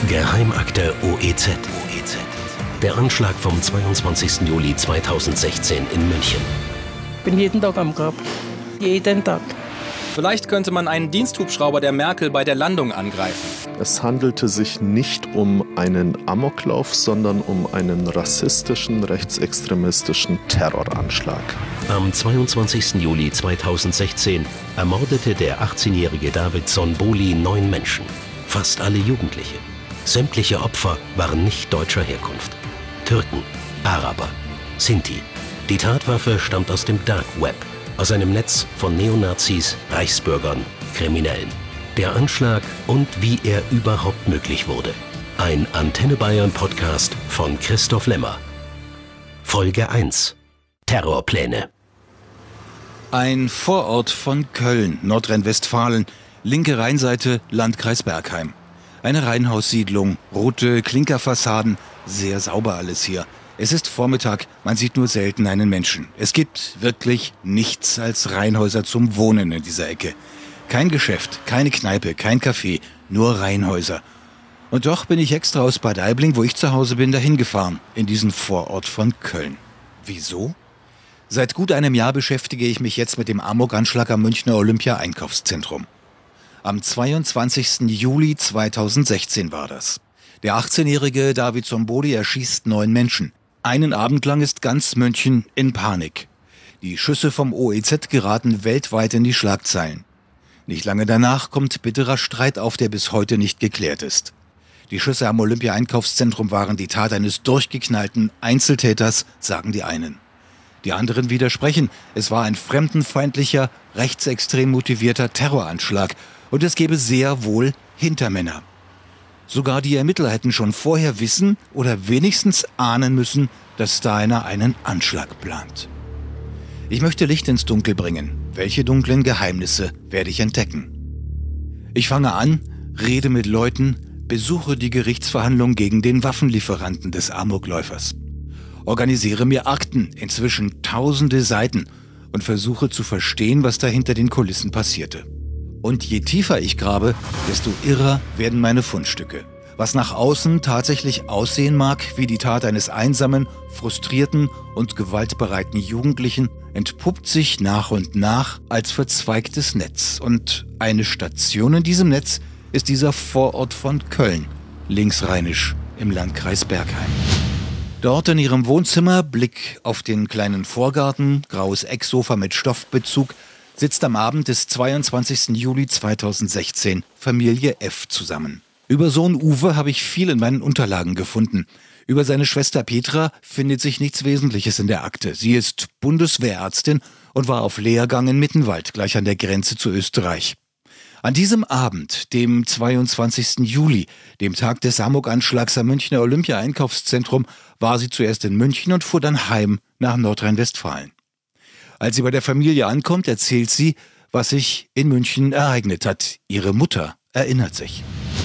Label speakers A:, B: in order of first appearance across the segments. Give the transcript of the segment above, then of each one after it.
A: Geheimakte OEZ. Der Anschlag vom 22. Juli 2016 in München.
B: Ich bin jeden Tag am Grab. Jeden Tag.
C: Vielleicht könnte man einen Diensthubschrauber der Merkel bei der Landung angreifen.
D: Es handelte sich nicht um einen Amoklauf, sondern um einen rassistischen, rechtsextremistischen Terroranschlag.
A: Am 22. Juli 2016 ermordete der 18-jährige David Sonboli 9 Menschen, fast alle Jugendliche. Sämtliche Opfer waren nicht deutscher Herkunft. Türken, Araber, Sinti. Die Tatwaffe stammt aus dem Dark Web, aus einem Netz von Neonazis, Reichsbürgern, Kriminellen. Der Anschlag und wie er überhaupt möglich wurde. Ein Antenne Bayern Podcast von Christoph Lemmer. Folge 1. Terrorpläne.
C: Ein Vorort von Köln, Nordrhein-Westfalen, linke Rheinseite, Landkreis Bergheim. Eine Reihenhaussiedlung, rote Klinkerfassaden, sehr sauber alles hier. Es ist Vormittag, man sieht nur selten einen Menschen. Es gibt wirklich nichts als Reihenhäuser zum Wohnen in dieser Ecke. Kein Geschäft, keine Kneipe, kein Café, nur Reihenhäuser. Und doch bin ich extra aus Bad Aibling, wo ich zu Hause bin, dahin gefahren, in diesen Vorort von Köln. Wieso? Seit gut einem Jahr beschäftige ich mich jetzt mit dem Amokanschlag am Münchner Olympia-Einkaufszentrum. Am 22. Juli 2016 war das. Der 18-jährige David Sonboli erschießt 9 Menschen. Einen Abend lang ist ganz München in Panik. Die Schüsse vom OEZ geraten weltweit in die Schlagzeilen. Nicht lange danach kommt bitterer Streit auf, der bis heute nicht geklärt ist. Die Schüsse am Olympia-Einkaufszentrum waren die Tat eines durchgeknallten Einzeltäters, sagen die einen. Die anderen widersprechen, es war ein fremdenfeindlicher, rechtsextrem motivierter Terroranschlag und es gäbe sehr wohl Hintermänner. Sogar die Ermittler hätten schon vorher wissen oder wenigstens ahnen müssen, dass da einer einen Anschlag plant. Ich möchte Licht ins Dunkel bringen. Welche dunklen Geheimnisse werde ich entdecken? Ich fange an, rede mit Leuten, besuche die Gerichtsverhandlung gegen den Waffenlieferanten des Amokläufers. Organisiere mir Akten, inzwischen tausende Seiten, und versuche zu verstehen, was da hinter den Kulissen passierte. Und je tiefer ich grabe, desto irrer werden meine Fundstücke. Was nach außen tatsächlich aussehen mag wie die Tat eines einsamen, frustrierten und gewaltbereiten Jugendlichen, entpuppt sich nach und nach als verzweigtes Netz. Und eine Station in diesem Netz ist dieser Vorort von Köln, linksrheinisch im Landkreis Bergheim. Dort in ihrem Wohnzimmer, Blick auf den kleinen Vorgarten, graues Ecksofa mit Stoffbezug, sitzt am Abend des 22. Juli 2016 Familie F. zusammen. Über Sohn Uwe habe ich viel in meinen Unterlagen gefunden. Über seine Schwester Petra findet sich nichts Wesentliches in der Akte. Sie ist Bundeswehrärztin und war auf Lehrgang in Mittenwald, gleich an der Grenze zu Österreich. An diesem Abend, dem 22. Juli, dem Tag des Amokanschlags am Münchner Olympia-Einkaufszentrum, war sie zuerst in München und fuhr dann heim nach Nordrhein-Westfalen. Als sie bei der Familie ankommt, erzählt sie, was sich in München ereignet hat. Ihre Mutter erinnert sich.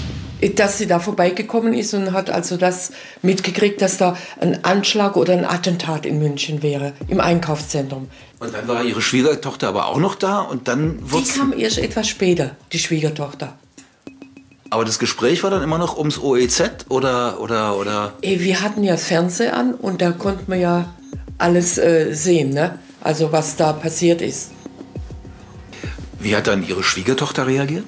B: Dass sie da vorbeigekommen ist und hat also das mitgekriegt, dass da ein Anschlag oder ein Attentat in München wäre, im Einkaufszentrum.
E: Und dann war ihre Schwiegertochter aber auch noch da und dann wurde
B: Die kam erst etwas später, die Schwiegertochter.
E: Aber das Gespräch war dann immer noch ums OEZ oder?
B: Wir hatten ja Fernseher an und da konnte man ja alles sehen, ne? Also was da passiert ist.
E: Wie hat dann ihre Schwiegertochter reagiert?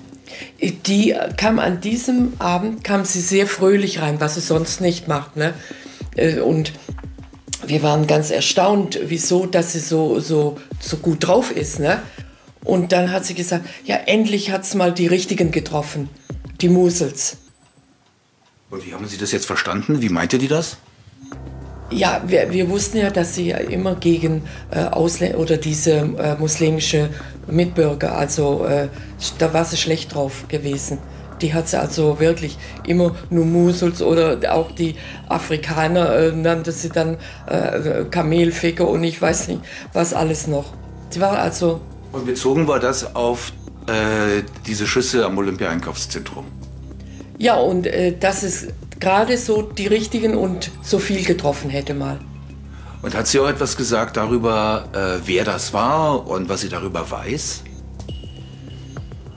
B: Die kam an diesem Abend, kam sie sehr fröhlich rein, was sie sonst nicht macht, ne? Und wir waren ganz erstaunt, wieso, dass sie so gut drauf ist, ne? Und dann hat sie gesagt, ja, endlich hat's mal die Richtigen getroffen, die Musels.
E: Und wie haben Sie das jetzt verstanden? Wie meinte die das?
B: Ja, wir wussten ja, dass sie ja immer gegen Ausländer oder diese muslimische Mitbürger, also da war sie schlecht drauf gewesen. Die hat sie also wirklich immer nur Musuls oder auch die Afrikaner nannte sie dann Kamelficker und ich weiß nicht, was alles noch. Sie war also...
E: Und bezogen war das auf diese Schüsse am Olympia-Einkaufszentrum?
B: Ja, und dass es gerade so die Richtigen und so viel getroffen hätte mal.
E: Und hat sie auch etwas gesagt darüber, wer das war und was sie darüber weiß?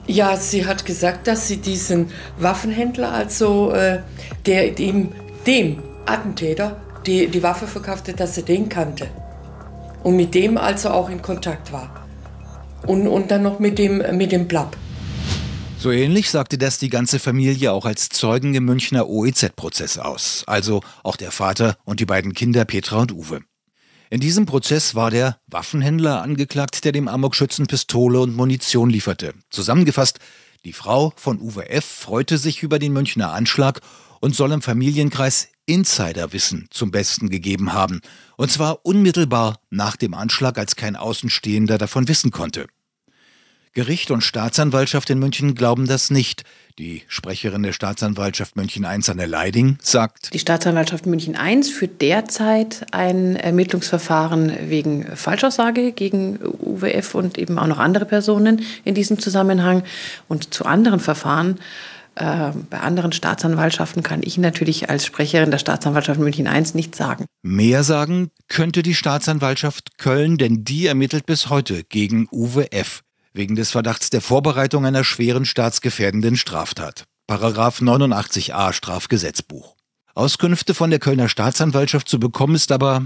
B: Ja, sie hat gesagt, dass sie diesen Waffenhändler, also der dem Attentäter die Waffe verkaufte, dass sie den kannte. Und mit dem also auch in Kontakt war. Und dann noch mit dem Blapp.
C: So ähnlich sagte das die ganze Familie auch als Zeugen im Münchner OEZ-Prozess aus. Also auch der Vater und die beiden Kinder Petra und Uwe. In diesem Prozess war der Waffenhändler angeklagt, der dem Amokschützen Pistole und Munition lieferte. Zusammengefasst, die Frau von Uwe F. freute sich über den Münchner Anschlag und soll im Familienkreis Insiderwissen zum Besten gegeben haben. Und zwar unmittelbar nach dem Anschlag, als kein Außenstehender davon wissen konnte. Gericht und Staatsanwaltschaft in München glauben das nicht. Die Sprecherin der Staatsanwaltschaft München I, Anne Leiding, sagt:
F: Die Staatsanwaltschaft München I führt derzeit ein Ermittlungsverfahren wegen Falschaussage gegen Uwe F. und eben auch noch andere Personen in diesem Zusammenhang. Und zu anderen Verfahren bei anderen Staatsanwaltschaften kann ich natürlich als Sprecherin der Staatsanwaltschaft München I nichts sagen.
C: Mehr sagen könnte die Staatsanwaltschaft Köln, denn die ermittelt bis heute gegen Uwe F. wegen des Verdachts der Vorbereitung einer schweren staatsgefährdenden Straftat. Paragraph 89a Strafgesetzbuch. Auskünfte von der Kölner Staatsanwaltschaft zu bekommen ist aber,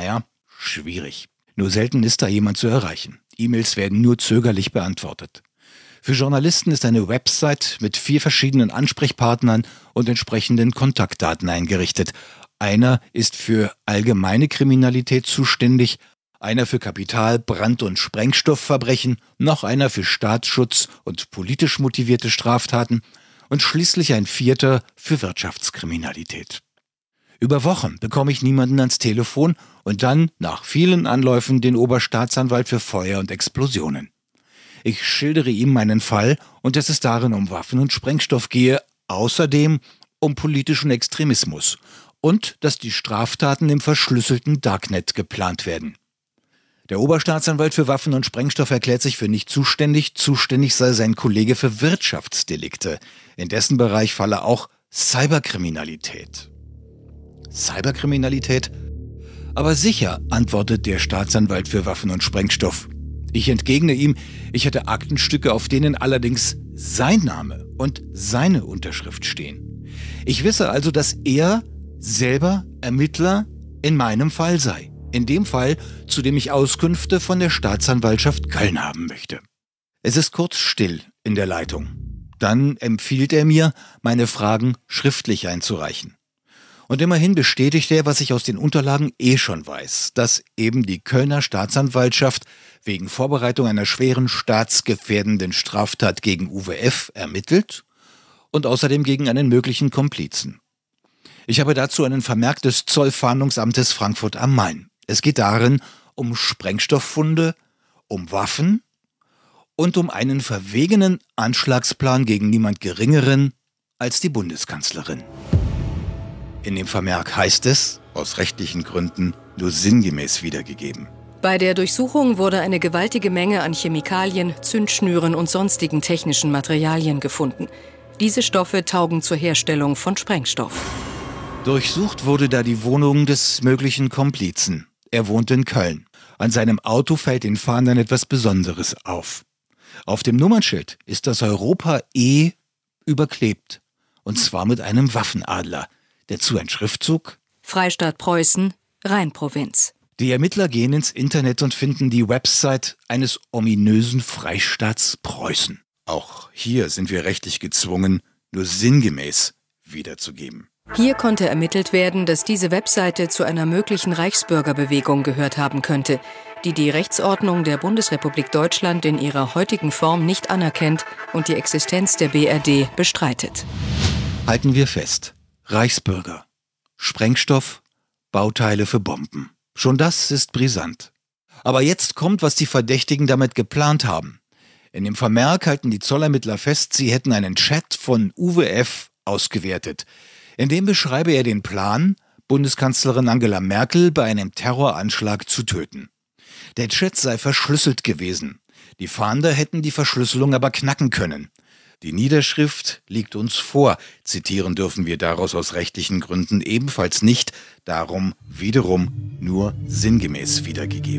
C: schwierig. Nur selten ist da jemand zu erreichen. E-Mails werden nur zögerlich beantwortet. Für Journalisten ist eine Website mit 4 verschiedenen Ansprechpartnern und entsprechenden Kontaktdaten eingerichtet. Einer ist für allgemeine Kriminalität zuständig, einer für Kapital-, Brand- und Sprengstoffverbrechen, noch einer für Staatsschutz und politisch motivierte Straftaten und schließlich ein 4. für Wirtschaftskriminalität. Über Wochen bekomme ich niemanden ans Telefon und dann, nach vielen Anläufen, den Oberstaatsanwalt für Feuer und Explosionen. Ich schildere ihm meinen Fall und dass es darin um Waffen und Sprengstoff gehe, außerdem um politischen Extremismus und dass die Straftaten im verschlüsselten Darknet geplant werden. Der Oberstaatsanwalt für Waffen und Sprengstoff erklärt sich für nicht zuständig. Zuständig sei sein Kollege für Wirtschaftsdelikte. In dessen Bereich falle auch Cyberkriminalität. Cyberkriminalität? Aber sicher, antwortet der Staatsanwalt für Waffen und Sprengstoff. Ich entgegne ihm, ich hätte Aktenstücke, auf denen allerdings sein Name und seine Unterschrift stehen. Ich wisse also, dass er selber Ermittler in meinem Fall sei. In dem Fall, zu dem ich Auskünfte von der Staatsanwaltschaft Köln haben möchte. Es ist kurz still in der Leitung. Dann empfiehlt er mir, meine Fragen schriftlich einzureichen. Und immerhin bestätigt er, was ich aus den Unterlagen schon weiß, dass eben die Kölner Staatsanwaltschaft wegen Vorbereitung einer schweren staatsgefährdenden Straftat gegen Uwe F. ermittelt und außerdem gegen einen möglichen Komplizen. Ich habe dazu einen Vermerk des Zollfahndungsamtes Frankfurt am Main. Es geht darin um Sprengstofffunde, um Waffen und um einen verwegenen Anschlagsplan gegen niemand Geringeren als die Bundeskanzlerin. In dem Vermerk heißt es, aus rechtlichen Gründen nur sinngemäß wiedergegeben:
G: Bei der Durchsuchung wurde eine gewaltige Menge an Chemikalien, Zündschnüren und sonstigen technischen Materialien gefunden. Diese Stoffe taugen zur Herstellung von Sprengstoff.
C: Durchsucht wurde da die Wohnung des möglichen Komplizen. Er wohnt in Köln. An seinem Auto fällt den Fahndern etwas Besonderes auf. Auf dem Nummernschild ist das Europa E überklebt. Und zwar mit einem Waffenadler. Dazu ein Schriftzug:
G: Freistaat Preußen, Rheinprovinz.
C: Die Ermittler gehen ins Internet und finden die Website eines ominösen Freistaats Preußen. Auch hier sind wir rechtlich gezwungen, nur sinngemäß wiederzugeben.
G: Hier konnte ermittelt werden, dass diese Webseite zu einer möglichen Reichsbürgerbewegung gehört haben könnte, die die Rechtsordnung der Bundesrepublik Deutschland in ihrer heutigen Form nicht anerkennt und die Existenz der BRD bestreitet.
C: Halten wir fest: Reichsbürger, Sprengstoff, Bauteile für Bomben. Schon das ist brisant. Aber jetzt kommt, was die Verdächtigen damit geplant haben. In dem Vermerk halten die Zollermittler fest, sie hätten einen Chat von Uwe F. ausgewertet. In dem beschreibe er den Plan, Bundeskanzlerin Angela Merkel bei einem Terroranschlag zu töten. Der Chat sei verschlüsselt gewesen. Die Fahnder hätten die Verschlüsselung aber knacken können. Die Niederschrift liegt uns vor. Zitieren dürfen wir daraus aus rechtlichen Gründen ebenfalls nicht. Darum wiederum nur sinngemäß wiedergegeben.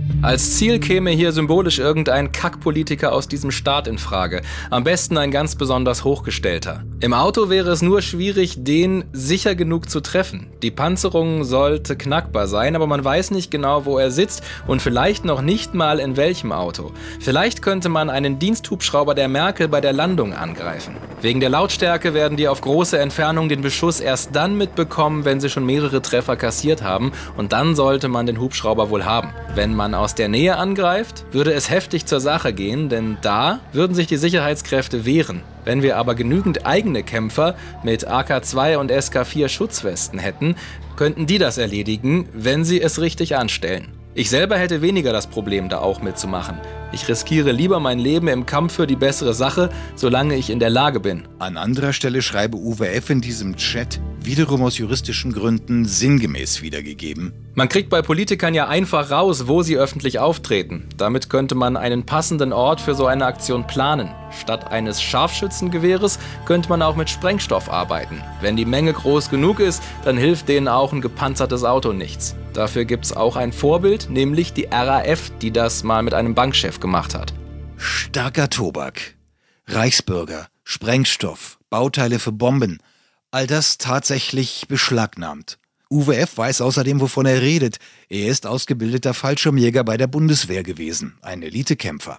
H: Als Ziel käme hier symbolisch irgendein Kackpolitiker aus diesem Staat in Frage. Am besten ein ganz besonders hochgestellter. Im Auto wäre es nur schwierig, den sicher genug zu treffen. Die Panzerung sollte knackbar sein, aber man weiß nicht genau, wo er sitzt und vielleicht noch nicht mal in welchem Auto. Vielleicht könnte man einen Diensthubschrauber der Merkel bei der Landung angreifen. Wegen der Lautstärke werden die auf große Entfernung den Beschuss erst dann mitbekommen, wenn sie schon mehrere Treffer kassiert haben, und dann sollte man den Hubschrauber wohl haben. Wenn man aus der Nähe angreift, würde es heftig zur Sache gehen, denn da würden sich die Sicherheitskräfte wehren. Wenn wir aber genügend eigene Kämpfer mit AK-2 und SK-4 Schutzwesten hätten, könnten die das erledigen, wenn sie es richtig anstellen. Ich selber hätte weniger das Problem, da auch mitzumachen. Ich riskiere lieber mein Leben im Kampf für die bessere Sache, solange ich in der Lage bin.
C: An anderer Stelle schreibe Uwe F. in diesem Chat, wiederum aus juristischen Gründen sinngemäß wiedergegeben:
H: Man kriegt bei Politikern ja einfach raus, wo sie öffentlich auftreten. Damit könnte man einen passenden Ort für so eine Aktion planen. Statt eines Scharfschützengewehres könnte man auch mit Sprengstoff arbeiten. Wenn die Menge groß genug ist, dann hilft denen auch ein gepanzertes Auto nichts. Dafür gibt's auch ein Vorbild, nämlich die RAF, die das mal mit einem Bankchef gemacht hat.
C: Starker Tobak, Reichsbürger, Sprengstoff, Bauteile für Bomben, all das tatsächlich beschlagnahmt. Uwe F. weiß außerdem, wovon er redet. Er ist ausgebildeter Fallschirmjäger bei der Bundeswehr gewesen, ein Elitekämpfer.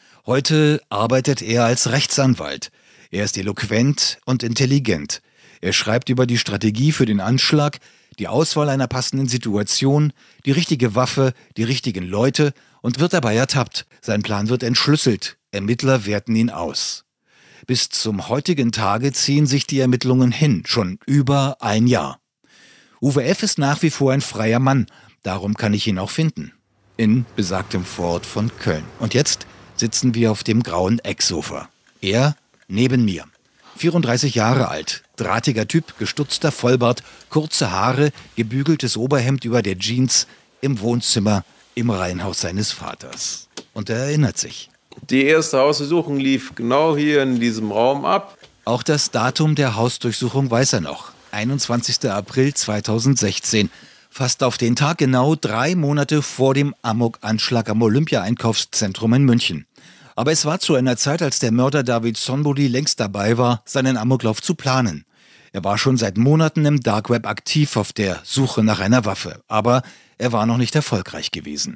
C: Heute arbeitet er als Rechtsanwalt. Er ist eloquent und intelligent. Er schreibt über die Strategie für den Anschlag, die Auswahl einer passenden Situation, die richtige Waffe, die richtigen Leute und wird dabei ertappt. Sein Plan wird entschlüsselt. Ermittler werten ihn aus. Bis zum heutigen Tage ziehen sich die Ermittlungen hin, schon über ein Jahr. Uwe F. ist nach wie vor ein freier Mann, darum kann ich ihn auch finden. In besagtem Vorort von Köln. Und jetzt sitzen wir auf dem grauen Ecksofa. Er neben mir. 34 Jahre alt, drahtiger Typ, gestutzter Vollbart, kurze Haare, gebügeltes Oberhemd über der Jeans, im Wohnzimmer, im Reihenhaus seines Vaters. Und er erinnert sich.
I: Die erste Hausdurchsuchung lief genau hier in diesem Raum ab.
C: Auch das Datum der Hausdurchsuchung weiß er noch. 21. April 2016. Fast auf den Tag genau 3 Monate vor dem Amok-Anschlag am Olympia-Einkaufszentrum in München. Aber es war zu einer Zeit, als der Mörder David Sonboli längst dabei war, seinen Amoklauf zu planen. Er war schon seit Monaten im Dark Web aktiv auf der Suche nach einer Waffe, aber er war noch nicht erfolgreich gewesen.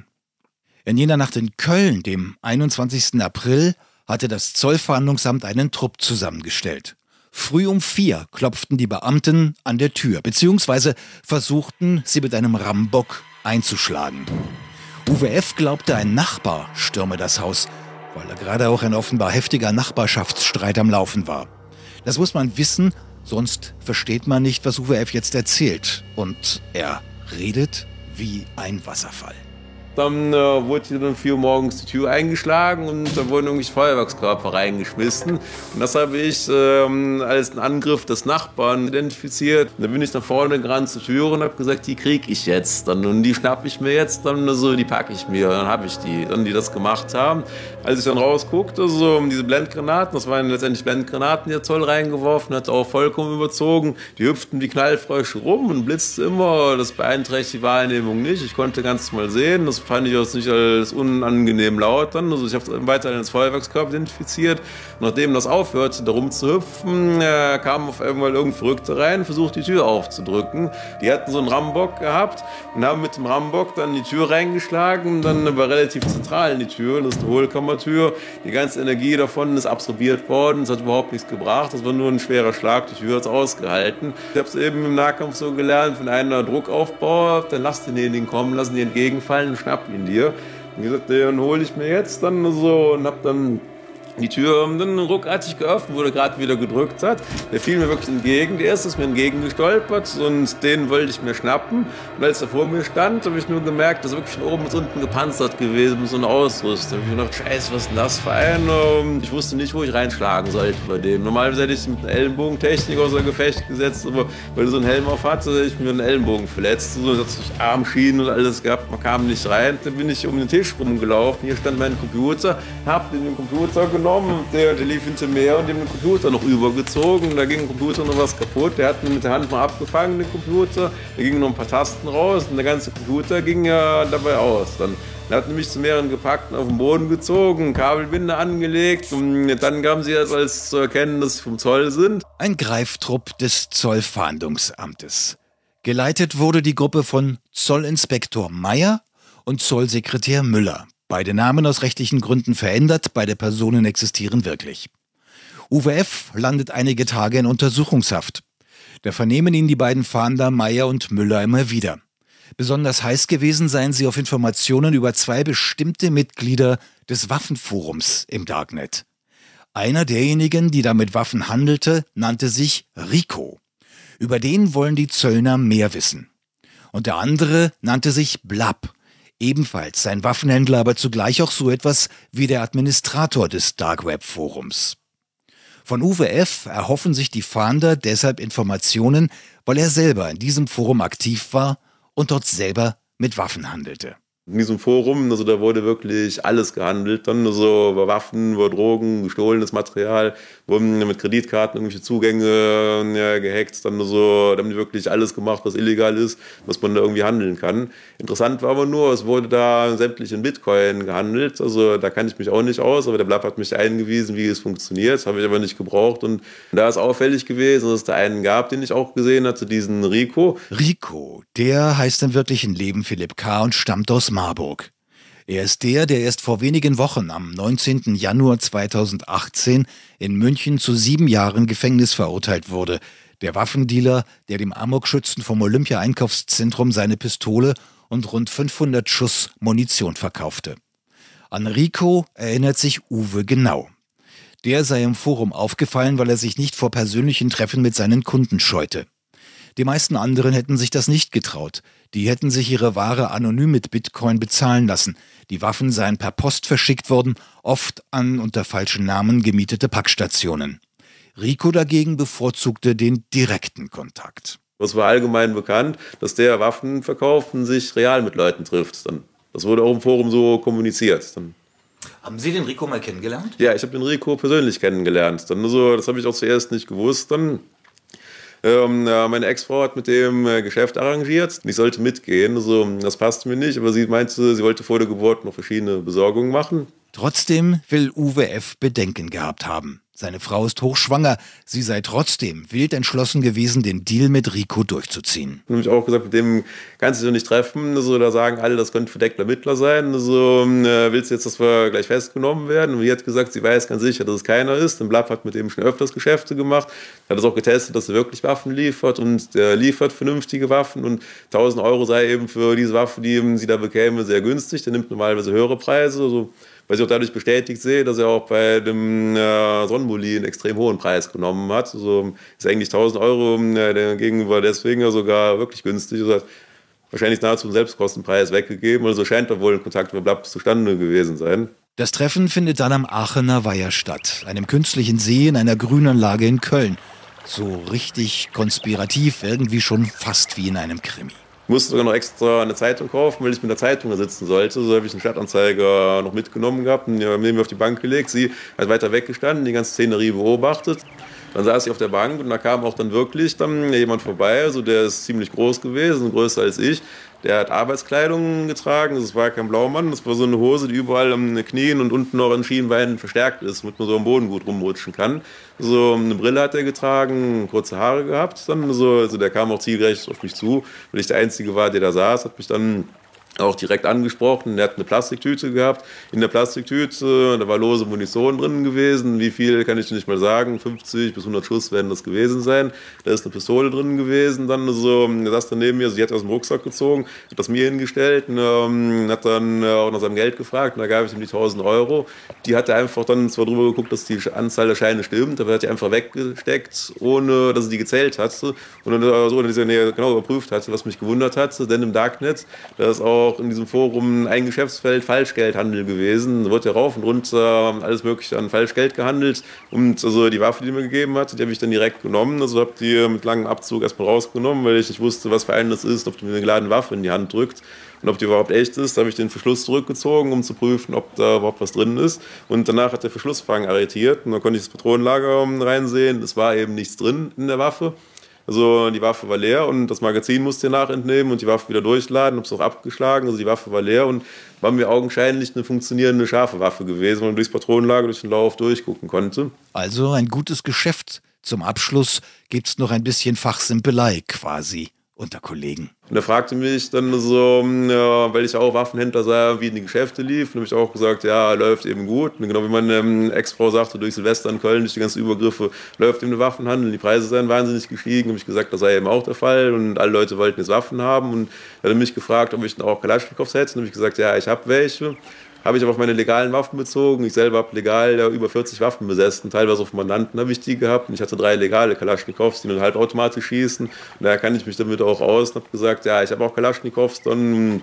C: In jener Nacht in Köln, dem 21. April, hatte das Zollfahndungsamt einen Trupp zusammengestellt. Früh um 4 klopften die Beamten an der Tür, beziehungsweise versuchten, sie mit einem Rambock einzuschlagen. Uwe F. glaubte, ein Nachbar stürme das Haus, weil da gerade auch ein offenbar heftiger Nachbarschaftsstreit am Laufen war. Das muss man wissen, sonst versteht man nicht, was Uwe F. jetzt erzählt. Und er redet wie ein Wasserfall.
I: Dann wurde hier um 4 Uhr morgens die Tür eingeschlagen und da wurden irgendwie Feuerwerkskörper reingeschmissen. Und das habe ich als einen Angriff des Nachbarn identifiziert. Da bin ich nach vorne gerannt zur Tür und habe gesagt, die kriege ich jetzt. Und die schnappe ich mir jetzt, dann so, die packe ich mir. Dann habe ich die, dann die das gemacht haben. Als ich dann rausguckte, so diese Blendgranaten, das waren letztendlich Blendgranaten, die der Zoll reingeworfen hat, auch vollkommen überzogen. Die hüpften wie Knallfrösche rum und blitzte immer. Das beeinträchtigt die Wahrnehmung nicht. Ich konnte ganz mal sehen. Das fand ich auch nicht als unangenehm laut dann. Also ich habe weiterhin als Feuerwerkskörper identifiziert. Nachdem das aufhörte, da rumzuhüpfen, kam auf einmal irgendein Verrückter rein, versucht die Tür aufzudrücken. Die hatten so einen Rambock gehabt und haben mit dem Rambock dann die Tür reingeschlagen. Dann war relativ zentral in die Tür, das ist eine Hohlkammertür. Die ganze Energie davon ist absorbiert worden, es hat überhaupt nichts gebracht. Das war nur ein schwerer Schlag, die Tür hat es ausgehalten. Ich habe es eben im Nahkampf so gelernt, wenn einer Druck aufbaut, dann lass denjenigen kommen, lassen die entgegenfallen und schnapp ihn dir. Und gesagt, den hole ich mir jetzt dann so und hab dann die Tür dann ruckartig geöffnet, wo er gerade wieder gedrückt hat. Der fiel mir wirklich entgegen. Der erste ist mir entgegengestolpert und den wollte ich mir schnappen. Und als er vor mir stand, habe ich nur gemerkt, dass er wirklich von oben bis unten gepanzert gewesen mit so einer Ausrüstung. Ich habe gedacht, scheiße, was ist denn das für ein? Ich wusste nicht, wo ich reinschlagen sollte bei dem. Normalerweise hätte ich mit einer Ellenbogentechnik außer Gefecht gesetzt, aber weil er so einen Helm auf hatte, hätte ich mir einen Ellenbogen verletzt. So hat sich Armschienen und alles gehabt, man kam nicht rein. Dann bin ich um den Tisch rumgelaufen. Hier stand mein Computer, habe den Computer genommen genommen, der lief hinter mir und dem den Computer noch übergezogen. Da ging im Computer noch was kaputt. Der hat ihn mit der Hand mal abgefangen, den Computer. Da gingen noch ein paar Tasten raus und der ganze Computer ging ja dabei aus. Dann hat mich zu mehreren gepackt und auf den Boden gezogen, Kabelbinder angelegt und dann gaben sie das als zu erkennen, dass sie vom Zoll sind.
C: Ein Greiftrupp des Zollfahndungsamtes. Geleitet wurde die Gruppe von Zollinspektor Meyer und Zollsekretär Müller. Beide Namen aus rechtlichen Gründen verändert, beide Personen existieren wirklich. Uwe F. landet einige Tage in Untersuchungshaft. Da vernehmen ihn die beiden Fahnder Meyer und Müller immer wieder. Besonders heiß gewesen seien sie auf Informationen über zwei bestimmte Mitglieder des Waffenforums im Darknet. Einer derjenigen, die da mit Waffen handelte, nannte sich Rico. Über den wollen die Zöllner mehr wissen. Und der andere nannte sich Blab. Ebenfalls sein Waffenhändler, aber zugleich auch so etwas wie der Administrator des Dark-Web-Forums. Von Uwe F. erhoffen sich die Fahnder deshalb Informationen, weil er selber in diesem Forum aktiv war und dort selber mit Waffen handelte.
I: In diesem Forum, also da wurde wirklich alles gehandelt, dann so über Waffen, über Drogen, gestohlenes Material, wurden mit Kreditkarten irgendwelche Zugänge gehackt, dann so, da haben die wirklich alles gemacht, was illegal ist, was man da irgendwie handeln kann. Interessant war aber nur, es wurde da sämtlich in Bitcoin gehandelt, also da kann ich mich auch nicht aus, aber der Blab hat mich eingewiesen, wie es funktioniert, habe ich aber nicht gebraucht und da ist auffällig gewesen, dass es da einen gab, den ich auch gesehen hatte, diesen Rico.
C: Rico, der heißt im wirklichen Leben Philipp K. und stammt aus Marburg. Er ist der erst vor wenigen Wochen am 19. Januar 2018 in München zu 7 Jahren Gefängnis verurteilt wurde. Der Waffendealer, der dem Amokschützen vom Olympia-Einkaufszentrum seine Pistole und rund 500 Schuss Munition verkaufte. An Rico erinnert sich Uwe genau. Der sei im Forum aufgefallen, weil er sich nicht vor persönlichen Treffen mit seinen Kunden scheute. Die meisten anderen hätten sich das nicht getraut. Die hätten sich ihre Ware anonym mit Bitcoin bezahlen lassen. Die Waffen seien per Post verschickt worden, oft an unter falschen Namen gemietete Packstationen. Rico dagegen bevorzugte den direkten Kontakt.
I: Es war allgemein bekannt, dass der Waffen verkauft und sich real mit Leuten trifft. Das wurde auch im Forum so kommuniziert.
E: Haben Sie den Rico mal kennengelernt?
I: Ja, ich habe den Rico persönlich kennengelernt. Das habe ich auch zuerst nicht gewusst. Meine Ex-Frau hat mit dem Geschäft arrangiert. Ich sollte mitgehen. Das passte mir nicht, aber sie meinte, sie wollte vor der Geburt noch verschiedene Besorgungen machen.
C: Trotzdem will Uwe F. Bedenken gehabt haben. Seine Frau ist hochschwanger. Sie sei trotzdem wild entschlossen gewesen, den Deal mit Rico durchzuziehen.
I: Ich habe mich auch gesagt, mit dem kannst du dich nicht treffen. Da sagen alle, das könnte verdeckter Mittler sein. Willst du jetzt, dass wir gleich festgenommen werden? Und sie hat gesagt, sie weiß ganz sicher, dass es keiner ist. Der Blab hat mit dem schon öfters Geschäfte gemacht. Er hat es auch getestet, dass er wirklich Waffen liefert. Und der liefert vernünftige Waffen. Und 1.000 € sei eben für diese Waffe, die sie da bekäme, sehr günstig. Der nimmt normalerweise höhere Preise. Weil ich auch dadurch bestätigt sehe, dass er auch bei dem Sonnenbully einen extrem hohen Preis genommen hat. Ist eigentlich 1.000 € gegenüber deswegen sogar wirklich günstig. Also hat wahrscheinlich nahezu einen Selbstkostenpreis weggegeben. Also scheint da wohl ein Kontakt mit Blab zustande gewesen sein.
C: Das Treffen findet dann am Aachener Weiher statt, einem künstlichen See in einer Grünanlage in Köln. So richtig konspirativ, irgendwie schon fast wie in einem Krimi.
I: Ich musste sogar noch extra eine Zeitung kaufen, weil ich mit der Zeitung da sitzen sollte. So habe ich einen Stadtanzeiger noch mitgenommen gehabt und neben mir auf die Bank gelegt. Sie hat weiter weggestanden, die ganze Szenerie beobachtet. Dann saß ich auf der Bank und da kam auch dann wirklich jemand vorbei. Der ist ziemlich groß gewesen, größer als ich. Der hat Arbeitskleidung getragen, das war kein Blaumann, das war so eine Hose, die überall an den Knien und unten noch an Schienbeinen verstärkt ist, damit man so am Boden gut rumrutschen kann. Eine Brille hat er getragen, kurze Haare gehabt, der kam auch zielgerecht auf mich zu, weil ich der Einzige war, der da saß, hat mich dann auch direkt angesprochen. Er hat eine Plastiktüte gehabt. In der Plastiktüte, da war lose Munition drin gewesen. Wie viel, kann ich nicht mal sagen. 50 bis 100 Schuss werden das gewesen sein. Da ist eine Pistole drin gewesen. Der saß dann neben mir, sie hat aus dem Rucksack gezogen, hat das mir hingestellt und hat dann auch nach seinem Geld gefragt. Und da gab ich ihm die 1.000 €. Die hat er einfach dann zwar drüber geguckt, dass die Anzahl der Scheine stimmt, aber hat die einfach weggesteckt, ohne dass sie die gezählt hat. Und dann so in dieser Nähe genau überprüft hat, was mich gewundert hat. Denn im Darknet, da ist auch auch in diesem Forum ein Geschäftsfeld Falschgeldhandel gewesen. Da wurde ja rauf und runter alles mögliche an Falschgeld gehandelt. Und also die Waffe, die mir gegeben hat, die habe ich dann direkt genommen. Also habe die mit langem Abzug erstmal rausgenommen, weil ich nicht wusste, was für einen das ist, ob die mir eine geladene Waffe in die Hand drückt. Und ob die überhaupt echt ist, da habe ich den Verschluss zurückgezogen, um zu prüfen, ob da überhaupt was drin ist. Und danach hat der Verschlussfang arretiert und dann konnte ich das Patronenlager reinsehen. Es war eben nichts drin in der Waffe. Also die Waffe war leer und das Magazin musste ich nachentnehmen und die Waffe wieder durchladen, habe es auch abgeschlagen. Also die Waffe war leer und war mir augenscheinlich eine funktionierende scharfe Waffe gewesen, weil man durchs Patronenlager, durch den Lauf durchgucken konnte.
C: Also ein gutes Geschäft. Zum Abschluss gibt's noch ein bisschen Fachsimpelei quasi unter Kollegen.
I: Und er fragte mich dann so, weil ich auch Waffenhändler sah, wie die Geschäfte liefen. Dann habe ich auch gesagt, ja, läuft eben gut. Und genau wie meine Ex-Frau sagte, durch Silvester in Köln, durch die ganzen Übergriffe, läuft eben der Waffenhandel. Die Preise seien wahnsinnig gestiegen. Habe ich gesagt, das sei eben auch der Fall. Und alle Leute wollten jetzt Waffen haben. Und er hat mich gefragt, ob ich dann auch Kalaschnikows hätte. Dann habe ich gesagt, ja, ich habe welche. Habe ich aber auf meine legalen Waffen bezogen. Ich selber habe legal über 40 Waffen besessen. Teilweise auf Mandanten habe ich die gehabt. Und ich hatte 3 legale Kalaschnikows, die nur halbautomatisch schießen. Und daher kann ich mich damit auch aus. Und habe gesagt, ja, ich habe auch Kalaschnikows. Dann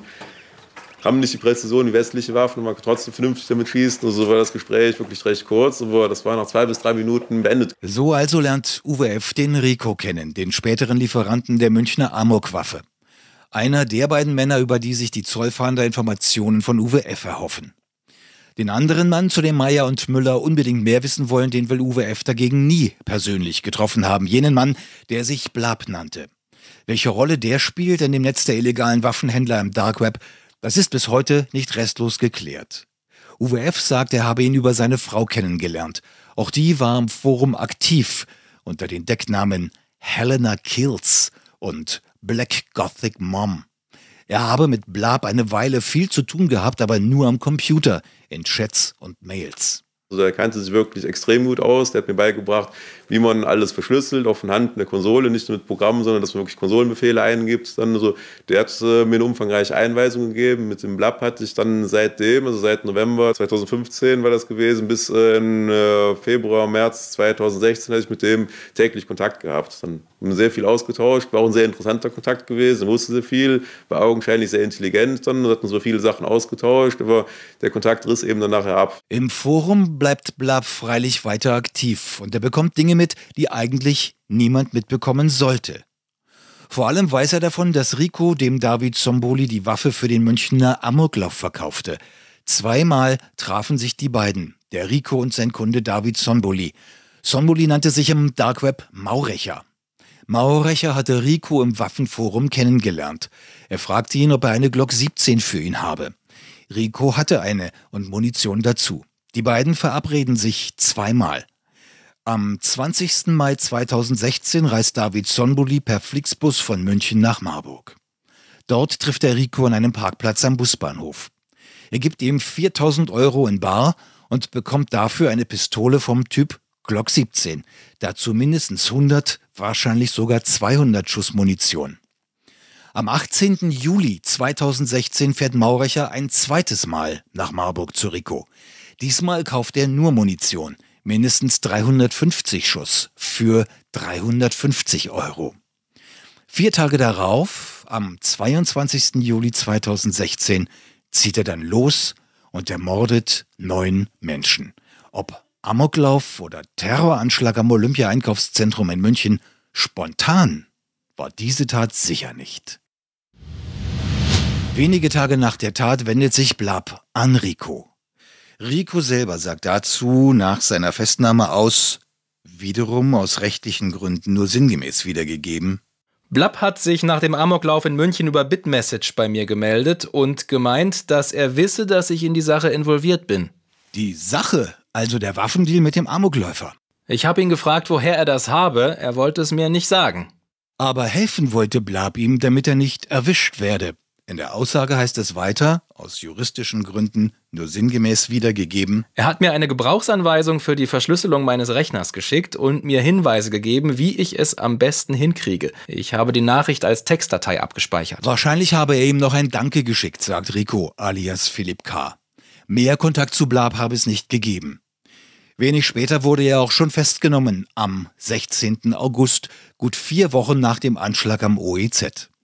I: haben nicht die Präzision wie westliche Waffen, aber trotzdem vernünftig damit schießen. Also war das Gespräch wirklich recht kurz. Aber das war nach 2 bis 3 Minuten beendet.
C: So also lernt Uwe F. den Rico kennen, den späteren Lieferanten der Münchner Amok-Waffe. Einer der beiden Männer, über die sich die Zollfahnder Informationen von Uwe F. erhoffen. Den anderen Mann, zu dem Meyer und Müller unbedingt mehr wissen wollen, den will Uwe F. dagegen nie persönlich getroffen haben. Jenen Mann, der sich Blab nannte. Welche Rolle der spielt in dem Netz der illegalen Waffenhändler im Dark Web, das ist bis heute nicht restlos geklärt. Uwe F. sagt, er habe ihn über seine Frau kennengelernt. Auch die war im Forum aktiv unter den Decknamen Helena Kills und Black Gothic Mom. Er habe mit Blab eine Weile viel zu tun gehabt, aber nur am Computer, in Chats und Mails.
I: Also er kannte sich wirklich extrem gut aus. Der hat mir beigebracht, wie man alles verschlüsselt, auch von Hand in der Konsole, nicht nur mit Programmen, sondern dass man wirklich Konsolenbefehle eingibt. Dann so, der hat mir eine umfangreiche Einweisung gegeben. Mit dem Blab hatte ich dann seitdem, also seit November 2015 war das gewesen, bis in Februar, März 2016 hatte ich mit dem täglich Kontakt gehabt. Dann haben wir sehr viel ausgetauscht, war auch ein sehr interessanter Kontakt gewesen, er wusste sehr viel, war augenscheinlich sehr intelligent, dann hatten so viele Sachen ausgetauscht, aber der Kontakt riss eben dann nachher ab.
C: Im Forum bleibt Blab freilich weiter aktiv und er bekommt Dinge mit, die eigentlich niemand mitbekommen sollte. Vor allem weiß er davon, dass Rico dem David Zomboli die Waffe für den Münchner Amoklauf verkaufte. 2-mal trafen sich die beiden, der Rico und sein Kunde David Zomboli. Zomboli nannte sich im Dark Web Maurecher. Maurecher hatte Rico im Waffenforum kennengelernt. Er fragte ihn, ob er eine Glock 17 für ihn habe. Rico hatte eine und Munition dazu. Die beiden verabreden sich 2-mal. Am 20. Mai 2016 reist David Zomboli per Flixbus von München nach Marburg. Dort trifft er Rico an einem Parkplatz am Busbahnhof. Er gibt ihm 4.000 € in bar und bekommt dafür eine Pistole vom Typ Glock 17. Dazu mindestens 100, wahrscheinlich sogar 200 Schuss Munition. Am 18. Juli 2016 fährt Maurecher ein zweites Mal nach Marburg zu Rico. Diesmal kauft er nur Munition, mindestens 350 Schuss für 350 €. 4 Tage darauf, am 22. Juli 2016, zieht er dann los und ermordet 9 Menschen. Ob Amoklauf oder Terroranschlag am Olympia-Einkaufszentrum in München, spontan war diese Tat sicher nicht. Wenige Tage nach der Tat wendet sich Blab an Rico. Rico selber sagt dazu nach seiner Festnahme aus, wiederum aus rechtlichen Gründen nur sinngemäß wiedergegeben:
H: Blab hat sich nach dem Amoklauf in München über Bitmessage bei mir gemeldet und gemeint, dass er wisse, dass ich in die Sache involviert bin.
C: Die Sache, also der Waffendeal mit dem Amokläufer.
H: Ich habe ihn gefragt, woher er das habe, er wollte es mir nicht sagen.
C: Aber helfen wollte Blab ihm, damit er nicht erwischt werde. In der Aussage heißt es weiter, aus juristischen Gründen nur sinngemäß wiedergegeben:
H: Er hat mir eine Gebrauchsanweisung für die Verschlüsselung meines Rechners geschickt und mir Hinweise gegeben, wie ich es am besten hinkriege. Ich habe die Nachricht als Textdatei abgespeichert.
C: Wahrscheinlich habe er ihm noch ein Danke geschickt, sagt Rico alias Philipp K. Mehr Kontakt zu Blab habe es nicht gegeben. Wenig später wurde er auch schon festgenommen, am 16. August, gut 4 Wochen nach dem Anschlag am OEZ.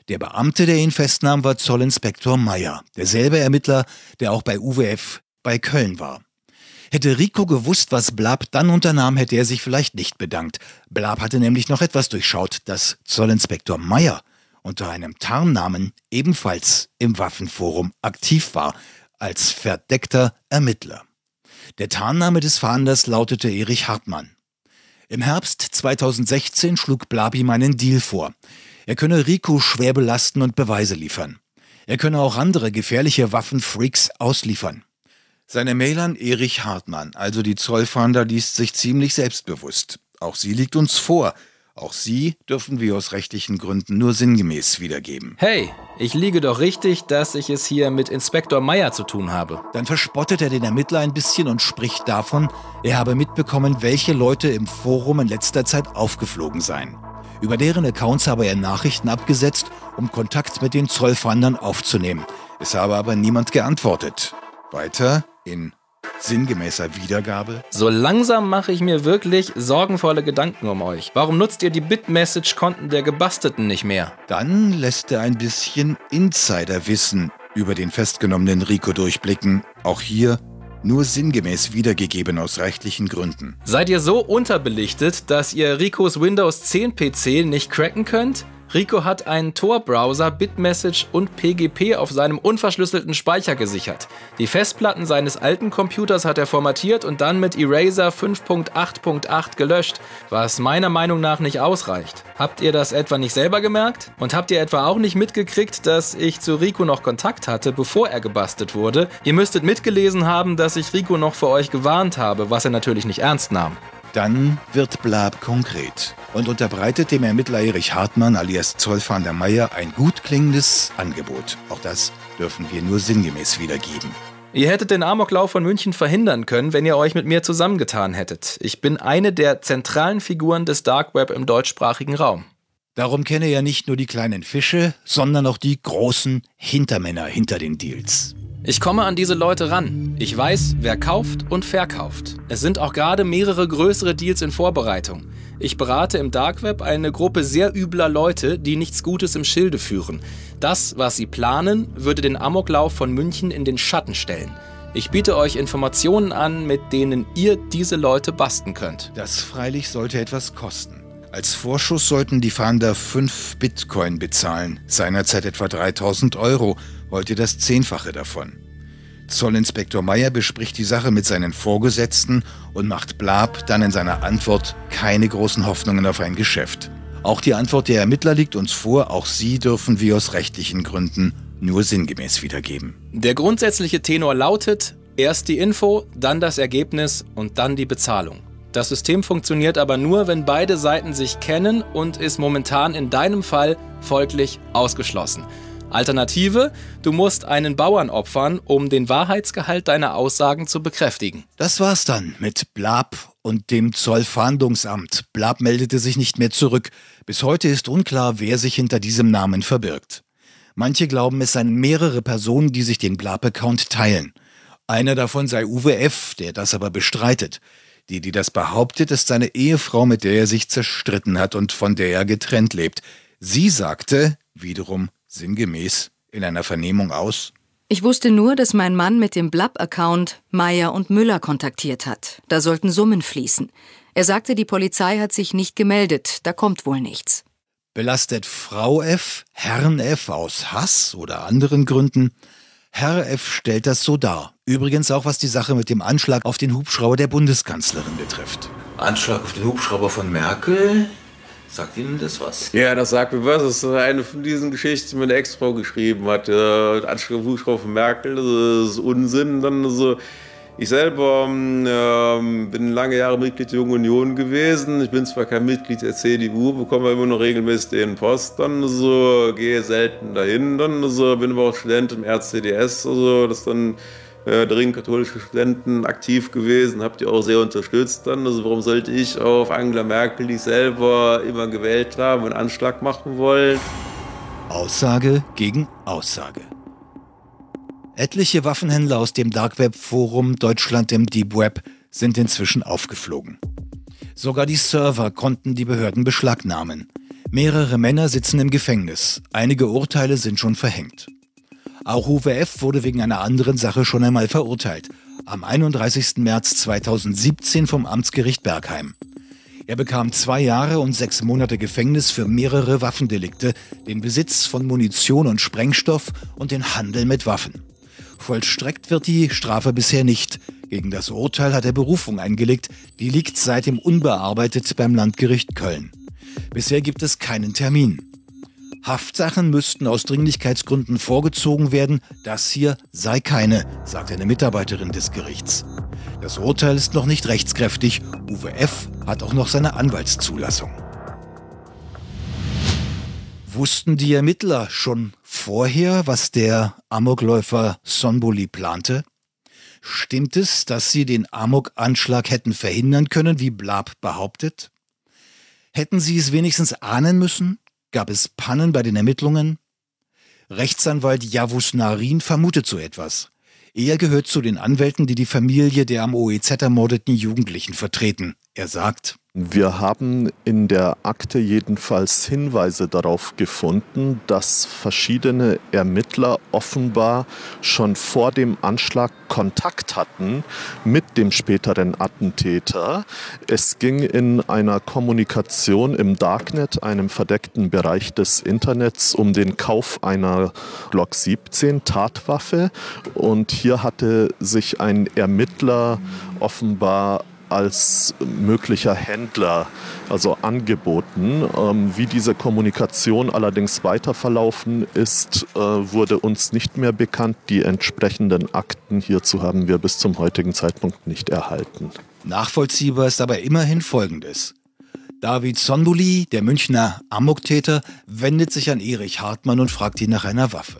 C: Der Beamte, der ihn festnahm, war Zollinspektor Meyer, derselbe Ermittler, der auch bei UWF bei Köln war. Hätte Rico gewusst, was Blab dann unternahm, hätte er sich vielleicht nicht bedankt. Blab hatte nämlich noch etwas durchschaut, dass Zollinspektor Meyer unter einem Tarnnamen ebenfalls im Waffenforum aktiv war, als verdeckter Ermittler. Der Tarnname des Fahnders lautete Erich Hartmann. Im Herbst 2016 schlug Blab ihm einen Deal vor. Er könne Rico schwer belasten und Beweise liefern. Er könne auch andere gefährliche Waffenfreaks ausliefern. Seine Mail an Erich Hartmann, also die Zollfahnder, liest sich ziemlich selbstbewusst. Auch sie liegt uns vor. Auch sie dürfen wir aus rechtlichen Gründen nur sinngemäß wiedergeben.
H: Hey, ich liege doch richtig, dass ich es hier mit Inspektor Meyer zu tun habe.
C: Dann verspottet er den Ermittler ein bisschen und spricht davon, er habe mitbekommen, welche Leute im Forum in letzter Zeit aufgeflogen seien. Über deren Accounts habe er Nachrichten abgesetzt, um Kontakt mit den Zollfahndern aufzunehmen. Es habe aber niemand geantwortet. Weiter in sinngemäßer Wiedergabe.
H: So langsam mache ich mir wirklich sorgenvolle Gedanken um euch. Warum nutzt ihr die Bitmessage-Konten der Gebasteten nicht mehr?
C: Dann lässt er ein bisschen Insiderwissen über den festgenommenen Rico durchblicken. Auch hier nur sinngemäß wiedergegeben aus rechtlichen Gründen.
H: Seid ihr so unterbelichtet, dass ihr Ricos Windows 10 PC nicht cracken könnt? Rico hat einen Tor-Browser, Bitmessage und PGP auf seinem unverschlüsselten Speicher gesichert. Die Festplatten seines alten Computers hat er formatiert und dann mit Eraser 5.8.8 gelöscht, was meiner Meinung nach nicht ausreicht. Habt ihr das etwa nicht selber gemerkt? Und habt ihr etwa auch nicht mitgekriegt, dass ich zu Rico noch Kontakt hatte, bevor er gebastelt wurde? Ihr müsstet mitgelesen haben, dass ich Rico noch vor euch gewarnt habe, was er natürlich nicht ernst nahm.
C: Dann wird Blab konkret und unterbreitet dem Ermittler Erich Hartmann alias Zollfahnder Meyer ein gut klingendes Angebot. Auch das dürfen wir nur sinngemäß wiedergeben.
H: Ihr hättet den Amoklauf von München verhindern können, wenn ihr euch mit mir zusammengetan hättet. Ich bin eine der zentralen Figuren des Dark Web im deutschsprachigen Raum.
C: Darum kenne er nicht nur die kleinen Fische, sondern auch die großen Hintermänner hinter den Deals.
H: Ich komme an diese Leute ran. Ich weiß, wer kauft und verkauft. Es sind auch gerade mehrere größere Deals in Vorbereitung. Ich berate im Dark Web eine Gruppe sehr übler Leute, die nichts Gutes im Schilde führen. Das, was sie planen, würde den Amoklauf von München in den Schatten stellen. Ich biete euch Informationen an, mit denen ihr diese Leute basten könnt.
C: Das freilich sollte etwas kosten. Als Vorschuss sollten die Fahnder 5 Bitcoin bezahlen, seinerzeit etwa 3.000 €, heute das 10-fache davon. Zollinspektor Meyer bespricht die Sache mit seinen Vorgesetzten und macht Blab dann in seiner Antwort keine großen Hoffnungen auf ein Geschäft. Auch die Antwort der Ermittler liegt uns vor, auch sie dürfen wir aus rechtlichen Gründen nur sinngemäß wiedergeben.
H: Der grundsätzliche Tenor lautet, erst die Info, dann das Ergebnis und dann die Bezahlung. Das System funktioniert aber nur, wenn beide Seiten sich kennen und ist momentan in deinem Fall folglich ausgeschlossen. Alternative, du musst einen Bauern opfern, um den Wahrheitsgehalt deiner Aussagen zu bekräftigen.
C: Das war's dann mit Blab und dem Zollfahndungsamt. Blab meldete sich nicht mehr zurück. Bis heute ist unklar, wer sich hinter diesem Namen verbirgt. Manche glauben, es seien mehrere Personen, die sich den Blab-Account teilen. Einer davon sei UWF, der das aber bestreitet. Die das behauptet, ist seine Ehefrau, mit der er sich zerstritten hat und von der er getrennt lebt. Sie sagte, wiederum sinngemäß, in einer Vernehmung aus:
G: Ich wusste nur, dass mein Mann mit dem Blab-Account Meyer und Müller kontaktiert hat. Da sollten Summen fließen. Er sagte, die Polizei hat sich nicht gemeldet, da kommt wohl nichts.
C: Belastet Frau F. Herrn F. aus Hass oder anderen Gründen? Herr F. stellt das so dar. Übrigens auch, was die Sache mit dem Anschlag auf den Hubschrauber der Bundeskanzlerin betrifft.
E: Anschlag auf den Hubschrauber von Merkel? Sagt Ihnen das was?
I: Ja, das sagt mir was. Das ist eine von diesen Geschichten, die meine Ex-Frau geschrieben hat. Der Anschlag auf den Hubschrauber von Merkel, das ist Unsinn. Dann so. Ich selber bin lange Jahre Mitglied der Jungen Union gewesen. Ich bin zwar kein Mitglied der CDU, bekomme immer noch regelmäßig den Post, dann so, gehe selten dahin, dann so, bin aber auch Student im RCDS, also das dann dringend katholische Studenten aktiv gewesen, habt ihr auch sehr unterstützt dann. Also warum sollte ich auf Angela Merkel, die ich selber immer gewählt habe, einen Anschlag machen wollen?
C: Aussage gegen Aussage. Etliche Waffenhändler aus dem Dark Web Forum Deutschland im Deep Web sind inzwischen aufgeflogen. Sogar die Server konnten die Behörden beschlagnahmen. Mehrere Männer sitzen im Gefängnis. Einige Urteile sind schon verhängt. Auch Uwe F. wurde wegen einer anderen Sache schon einmal verurteilt. Am 31. März 2017 vom Amtsgericht Bergheim. Er bekam 2 Jahre und 6 Monate Gefängnis für mehrere Waffendelikte, den Besitz von Munition und Sprengstoff und den Handel mit Waffen. Vollstreckt wird die Strafe bisher nicht. Gegen das Urteil hat er Berufung eingelegt. Die liegt seitdem unbearbeitet beim Landgericht Köln. Bisher gibt es keinen Termin. Haftsachen müssten aus Dringlichkeitsgründen vorgezogen werden. Das hier sei keine, sagt eine Mitarbeiterin des Gerichts. Das Urteil ist noch nicht rechtskräftig. Uwe F. hat auch noch seine Anwaltszulassung. Wussten die Ermittler schon vorher, was der Amokläufer Sonboli plante? Stimmt es, dass sie den Amok-Anschlag hätten verhindern können, wie Blab behauptet? Hätten sie es wenigstens ahnen müssen? Gab es Pannen bei den Ermittlungen? Rechtsanwalt Yavuz Narin vermutet so etwas. Er gehört zu den Anwälten, die die Familie der am OEZ ermordeten Jugendlichen vertreten. Er sagt:
D: Wir haben in der Akte jedenfalls Hinweise darauf gefunden, dass verschiedene Ermittler offenbar schon vor dem Anschlag Kontakt hatten mit dem späteren Attentäter. Es ging in einer Kommunikation im Darknet, einem verdeckten Bereich des Internets, um den Kauf einer Glock 17 Tatwaffe. Und hier hatte sich ein Ermittler offenbar als möglicher Händler angeboten. Wie diese Kommunikation allerdings weiter verlaufen ist, wurde uns nicht mehr bekannt. Die entsprechenden Akten hierzu haben wir bis zum heutigen Zeitpunkt nicht erhalten.
C: Nachvollziehbar ist aber immerhin Folgendes. David Sonboli, der Münchner Amoktäter, wendet sich an Erich Hartmann und fragt ihn nach einer Waffe.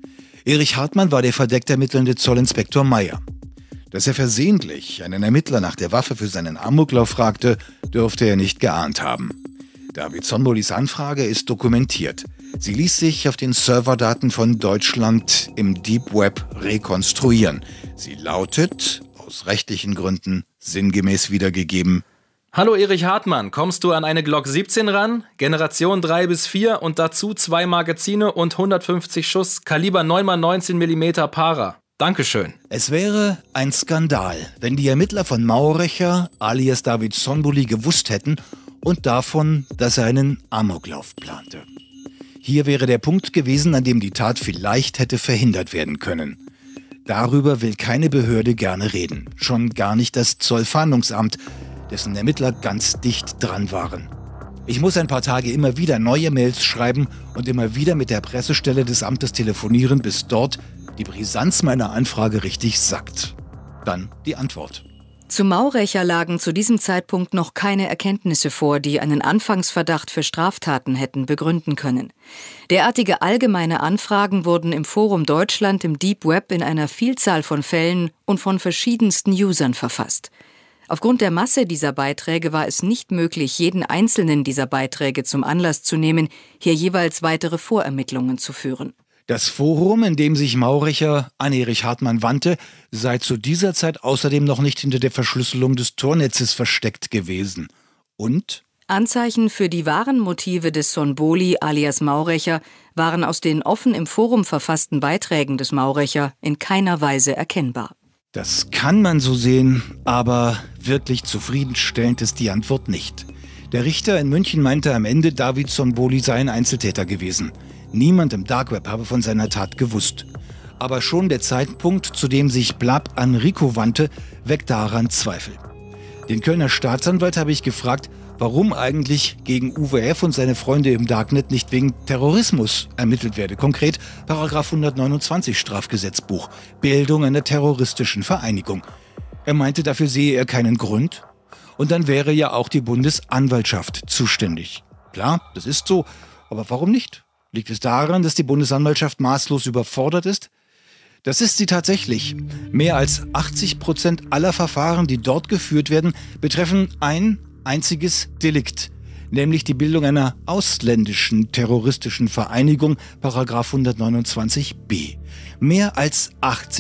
C: Erich Hartmann war der verdeckt ermittelnde Zollinspektor Meyer. Dass er versehentlich einen Ermittler nach der Waffe für seinen Amoklauf fragte, dürfte er nicht geahnt haben. David Sonbolis Anfrage ist dokumentiert. Sie ließ sich auf den Serverdaten von Deutschland im Deep Web rekonstruieren. Sie lautet, aus rechtlichen Gründen sinngemäß wiedergegeben:
H: Hallo Erich Hartmann, kommst du an eine Glock 17 ran? Generation 3 bis 4 und dazu 2 Magazine und 150 Schuss, Kaliber 9x19 mm Para. Dankeschön.
C: Es wäre ein Skandal, wenn die Ermittler von Maurecher alias David Sonboli gewusst hätten und davon, dass er einen Amoklauf plante. Hier wäre der Punkt gewesen, an dem die Tat vielleicht hätte verhindert werden können. Darüber will keine Behörde gerne reden, schon gar nicht das Zollfahndungsamt, dessen Ermittler ganz dicht dran waren. Ich muss ein paar Tage immer wieder neue Mails schreiben und immer wieder mit der Pressestelle des Amtes telefonieren, bis dort die Brisanz meiner Anfrage richtig sackt. Dann die Antwort.
G: Zu Maurecher lagen zu diesem Zeitpunkt noch keine Erkenntnisse vor, die einen Anfangsverdacht für Straftaten hätten begründen können. Derartige allgemeine Anfragen wurden im Forum Deutschland im Deep Web in einer Vielzahl von Fällen und von verschiedensten Usern verfasst. Aufgrund der Masse dieser Beiträge war es nicht möglich, jeden einzelnen dieser Beiträge zum Anlass zu nehmen, hier jeweils weitere Vorermittlungen zu führen.
C: Das Forum, in dem sich Maurecher an Erich Hartmann wandte, sei zu dieser Zeit außerdem noch nicht hinter der Verschlüsselung des Tornetzes versteckt gewesen. Und?
G: Anzeichen für die wahren Motive des Sonboli alias Maurecher waren aus den offen im Forum verfassten Beiträgen des Maurecher in keiner Weise erkennbar.
C: Das kann man so sehen, aber wirklich zufriedenstellend ist die Antwort nicht. Der Richter in München meinte am Ende, David Sonboli sei ein Einzeltäter gewesen. Niemand im Dark Web habe von seiner Tat gewusst. Aber schon der Zeitpunkt, zu dem sich Blab an Rico wandte, weckt daran Zweifel. Den Kölner Staatsanwalt habe ich gefragt, warum eigentlich gegen Uwe F. und seine Freunde im Darknet nicht wegen Terrorismus ermittelt werde. Konkret § 129 Strafgesetzbuch, Bildung einer terroristischen Vereinigung. Er meinte, dafür sehe er keinen Grund. Und dann wäre ja auch die Bundesanwaltschaft zuständig. Klar, das ist so, aber warum nicht? Liegt es daran, dass die Bundesanwaltschaft maßlos überfordert ist? Das ist sie tatsächlich. Mehr als 80% aller Verfahren, die dort geführt werden, betreffen ein einziges Delikt, nämlich die Bildung einer ausländischen terroristischen Vereinigung, § 129b. Mehr als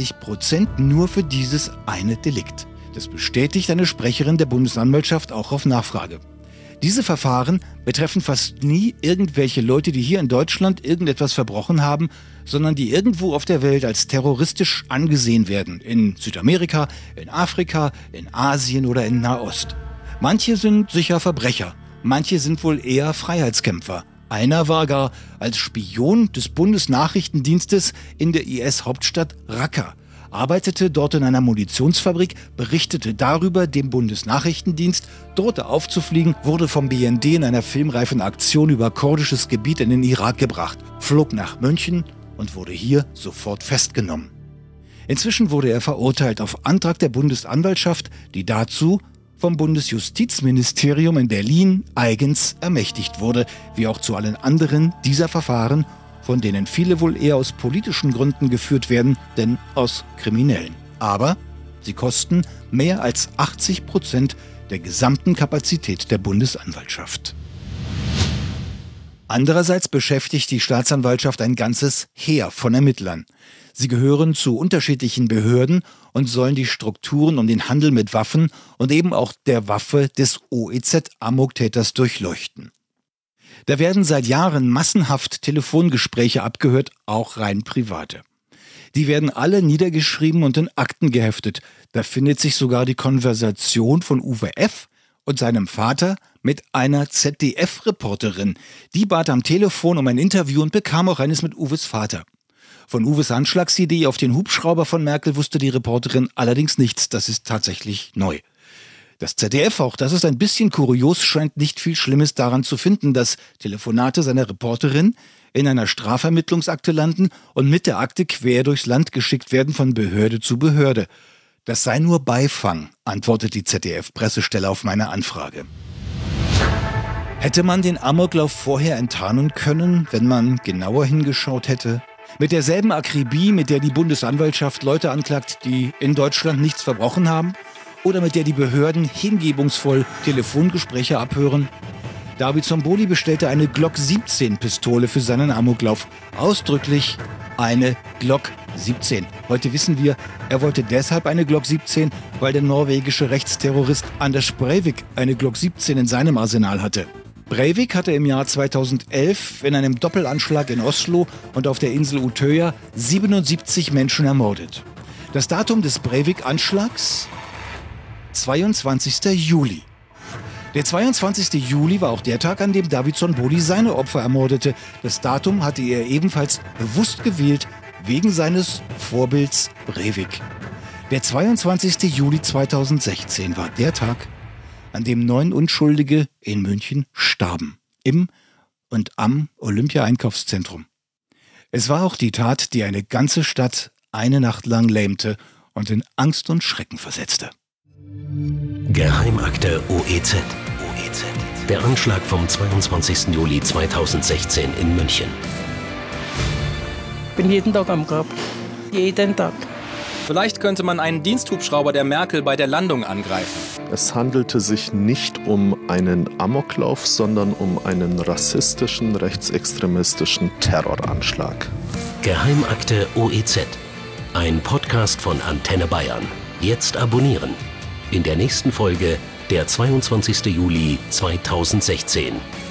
C: 80% nur für dieses eine Delikt. Das bestätigt eine Sprecherin der Bundesanwaltschaft auch auf Nachfrage. Diese Verfahren betreffen fast nie irgendwelche Leute, die hier in Deutschland irgendetwas verbrochen haben, sondern die irgendwo auf der Welt als terroristisch angesehen werden. In Südamerika, in Afrika, in Asien oder in Nahost. Manche sind sicher Verbrecher, manche sind wohl eher Freiheitskämpfer. Einer war gar als Spion des Bundesnachrichtendienstes in der IS-Hauptstadt Raqqa, arbeitete dort in einer Munitionsfabrik, berichtete darüber dem Bundesnachrichtendienst, drohte aufzufliegen, wurde vom BND in einer filmreifen Aktion über kurdisches Gebiet in den Irak gebracht, flog nach München und wurde hier sofort festgenommen. Inzwischen wurde er verurteilt auf Antrag der Bundesanwaltschaft, die dazu vom Bundesjustizministerium in Berlin eigens ermächtigt wurde, wie auch zu allen anderen dieser Verfahren, von denen viele wohl eher aus politischen Gründen geführt werden, denn aus kriminellen. Aber sie kosten mehr als 80% der gesamten Kapazität der Bundesanwaltschaft. Andererseits beschäftigt die Staatsanwaltschaft ein ganzes Heer von Ermittlern. Sie gehören zu unterschiedlichen Behörden und sollen die Strukturen um den Handel mit Waffen und eben auch der Waffe des OEZ-Amoktäters durchleuchten. Da werden seit Jahren massenhaft Telefongespräche abgehört, auch rein private. Die werden alle niedergeschrieben und in Akten geheftet. Da findet sich sogar die Konversation von Uwe F. und seinem Vater mit einer ZDF-Reporterin. Die bat am Telefon um ein Interview und bekam auch eines mit Uwes Vater. Von Uwes Anschlagsidee auf den Hubschrauber von Merkel wusste die Reporterin allerdings nichts. Das ist tatsächlich neu. Das ZDF, auch das ist ein bisschen kurios, scheint nicht viel Schlimmes daran zu finden, dass Telefonate seiner Reporterin in einer Strafvermittlungsakte landen und mit der Akte quer durchs Land geschickt werden von Behörde zu Behörde. Das sei nur Beifang, antwortet die ZDF-Pressestelle auf meine Anfrage. Hätte man den Amoklauf vorher enttarnen können, wenn man genauer hingeschaut hätte? Mit derselben Akribie, mit der die Bundesanwaltschaft Leute anklagt, die in Deutschland nichts verbrochen haben? Oder mit der die Behörden hingebungsvoll Telefongespräche abhören? David Zomboli bestellte eine Glock 17 Pistole für seinen Amoklauf. Ausdrücklich eine Glock 17. Heute wissen wir, er wollte deshalb eine Glock 17, weil der norwegische Rechtsterrorist Anders Breivik eine Glock 17 in seinem Arsenal hatte. Breivik hatte im Jahr 2011 in einem Doppelanschlag in Oslo und auf der Insel Utøya 77 Menschen ermordet. Das Datum des Breivik-Anschlags? 22. Juli. Der 22. Juli war auch der Tag, an dem David Zomboli seine Opfer ermordete. Das Datum hatte er ebenfalls bewusst gewählt, wegen seines Vorbilds Breivik. Der 22. Juli 2016 war der Tag, an dem 9 Unschuldige in München starben. Im und am Olympia-Einkaufszentrum. Es war auch die Tat, die eine ganze Stadt eine Nacht lang lähmte und in Angst und Schrecken versetzte.
A: Geheimakte OEZ. Der Anschlag vom 22. Juli 2016 in München.
J: Ich bin jeden Tag am Grab. Jeden Tag.
H: Vielleicht könnte man einen Diensthubschrauber der Merkel bei der Landung angreifen.
D: Es handelte sich nicht um einen Amoklauf, sondern um einen rassistischen, rechtsextremistischen Terroranschlag.
A: Geheimakte OEZ. Ein Podcast von Antenne Bayern. Jetzt abonnieren. In der nächsten Folge, der 22. Juli 2016.